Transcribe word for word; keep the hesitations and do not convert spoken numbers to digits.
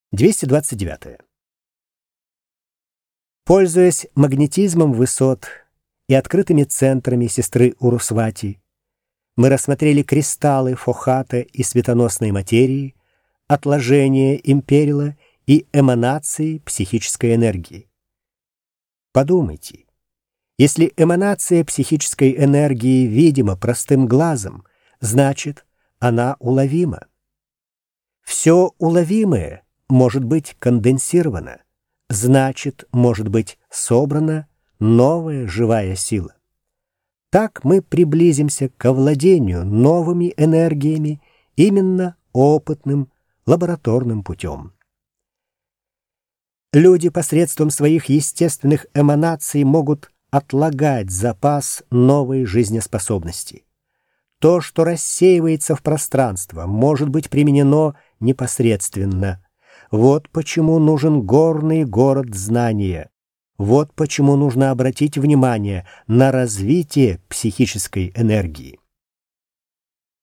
двести двадцать девять. Пользуясь магнетизмом высот и открытыми центрами сестры Урусвати, мы рассмотрели кристаллы фохата и светоносной материи, отложения империла и эманации психической энергии. Подумайте, если эманация психической энергии видима простым глазом, значит, она уловима. Все уловимое может быть конденсировано, значит, может быть собрана новая живая сила. Так мы приблизимся к овладению новыми энергиями именно опытным лабораторным путем. Люди посредством своих естественных эманаций могут отлагать запас новой жизнеспособности. То, что рассеивается в пространство, может быть применено непосредственно. Вот почему нужен горный город знания. Вот почему нужно обратить внимание на развитие психической энергии.